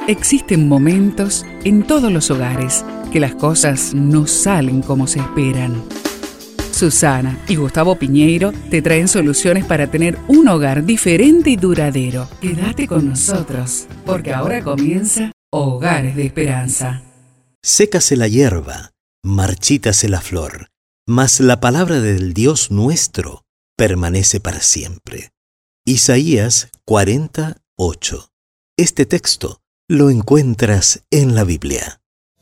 Existen momentos en todos los hogares que las cosas no salen como se esperan. Susana y Gustavo Piñeiro te traen soluciones para tener un hogar diferente y duradero. Quédate con nosotros, porque ahora comienza Hogares de Esperanza. Sécase la hierba, marchítase la flor, mas la palabra del Dios nuestro permanece para siempre. Isaías 40:8. Este texto lo encuentras en la Biblia.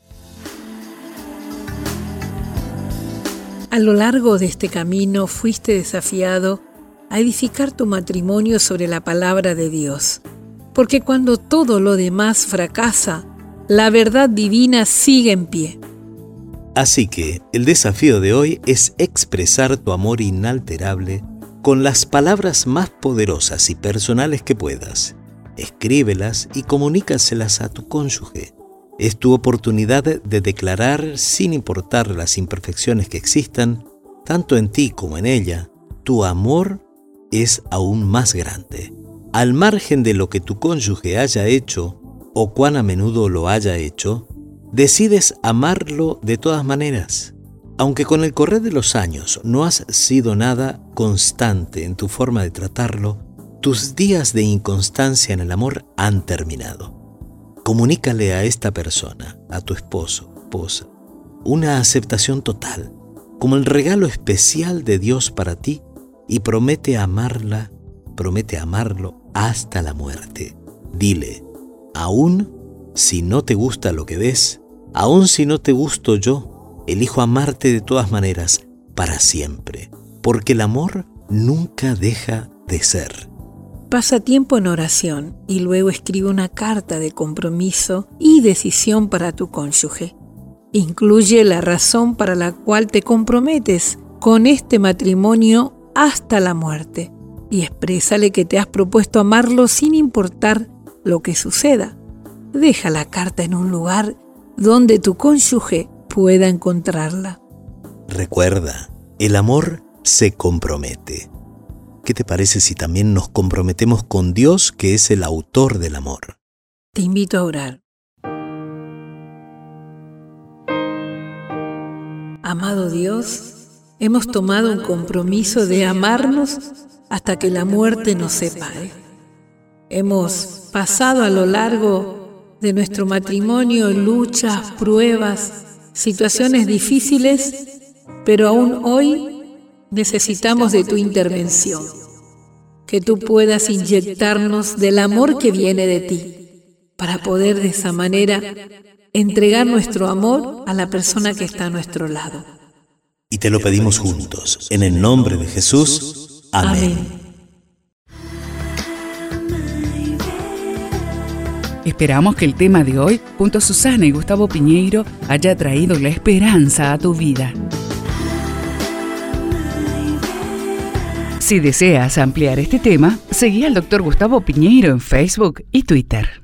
A lo largo de este camino fuiste desafiado a edificar tu matrimonio sobre la palabra de Dios, porque cuando todo lo demás fracasa, la verdad divina sigue en pie. Así que el desafío de hoy es expresar tu amor inalterable con las palabras más poderosas y personales que puedas. Escríbelas y comunícaselas a tu cónyuge. Es tu oportunidad de declarar, sin importar las imperfecciones que existan, tanto en ti como en ella, tu amor es aún más grande. Al margen de lo que tu cónyuge haya hecho o cuán a menudo lo haya hecho, decides amarlo de todas maneras. Aunque con el correr de los años no has sido nada constante en tu forma de tratarlo, tus días de inconstancia en el amor han terminado. Comunícale a esta persona, a tu esposo, esposa, una aceptación total, como el regalo especial de Dios para ti, y promete amarlo hasta la muerte. Dile, aún si no te gusta lo que ves, aún si no te gusto yo, elijo amarte de todas maneras, para siempre, porque el amor nunca deja de ser. Pasa tiempo en oración y luego escribe una carta de compromiso y decisión para tu cónyuge. Incluye la razón para la cual te comprometes con este matrimonio hasta la muerte y exprésale que te has propuesto amarlo sin importar lo que suceda. Deja la carta en un lugar donde tu cónyuge pueda encontrarla. Recuerda, el amor se compromete. ¿Qué te parece si también nos comprometemos con Dios, que es el autor del amor? Te invito a orar. Amado Dios, hemos tomado un compromiso de amarnos hasta que la muerte nos separe. Hemos pasado a lo largo de nuestro matrimonio luchas, pruebas, situaciones difíciles, pero aún hoy necesitamos de tu intervención, que tú puedas inyectarnos del amor que viene de ti, para poder de esa manera entregar nuestro amor a la persona que está a nuestro lado. Y te lo pedimos juntos, en el nombre de Jesús. Amén. Esperamos que el tema de hoy, junto a Susana y Gustavo Piñeiro, haya traído la esperanza a tu vida. Si deseas ampliar este tema, seguí al Dr. Gustavo Piñeiro en Facebook y Twitter.